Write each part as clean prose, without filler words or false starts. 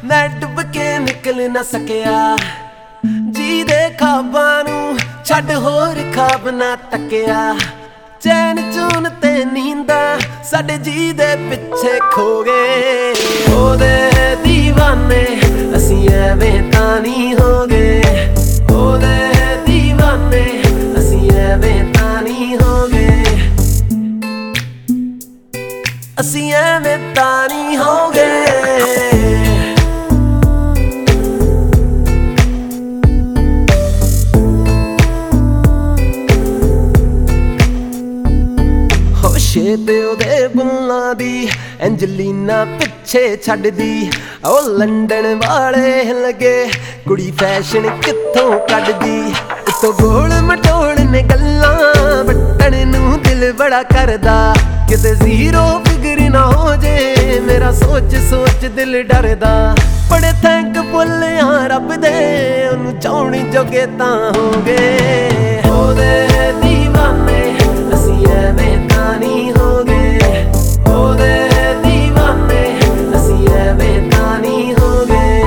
मैं डुब के निकल ना सकिया जी दे खाबां नूं छड्ड होर खाब ना तकिया चैन चून ते नींदा साडे जी दे पिछे खो गए ओदे दीवाने असीं एवें तां नहीं हो गए ओदे दीवाने असीं एवें तां नहीं हो गए असीं एवें तां नहीं हो गए ते ओदे बुल्लां दी एंजलीना पिछे छड्डदी ओ लंडन वाले लगे कुड़ी फैशन कित्थों कड्डदी उत्तों गोल मटोल ने गल्लां बट्टन नूं दिल बड़ा करदा किते जीरो फिगर ना हो जे मेरा सोच सोच दिल डरदा बड़े थैंकफुल आ रब दे ओनू चाहण जोगे तां हो गए ओदे दीवाने असीं एवें तां नहीं हो गए ओदे दीवाने असीं एवें तां नहीं हो गए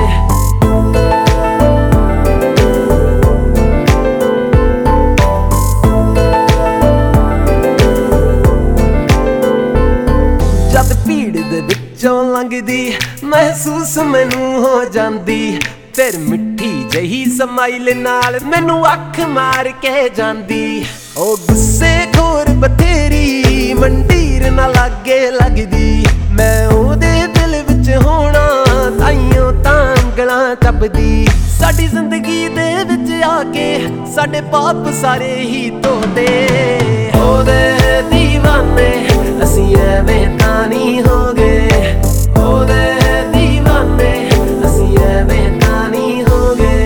जद भीड़ दे विचों लंघदी महसूस मैनू हो जांदी फिर मिठी जही समाइल नाल मैनू अख मार के जांदी ओ गुस्से खोर बथेरी मंडीर ना लागे लगदी मैं ओदे दिल विच होना ताइयों तां अंगलां टपदी साडी जिंदगी दे विच आके साडे पाप सारे ही धोते ओदे दीवाने असीं एवें तां नहीं हो गए ओदे दीवाने असीं एवें तां नहीं हो गए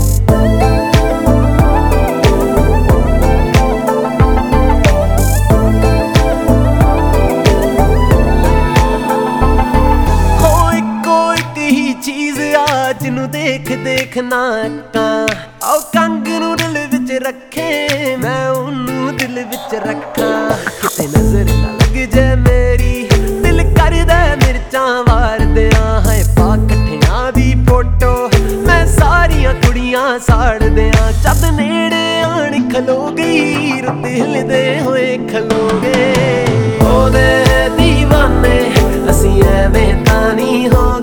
हो इको एक ही चीज आ जिन्नू देख देख ना अक्कां आओ कंग नू दिल विच रखे मैं ओनू दिल विच रखां किते नजर ना लग जे मेरी दिल करदा मिर्चां वार दियां है पा कट्ठियां दी फोटो मैं सारियां कुड़ियां साड़ दियां जद नेड़े आण खलो गई रुत हिलदे होए खलो गए ओदे दीवाने असीं एवें तां नहीं हो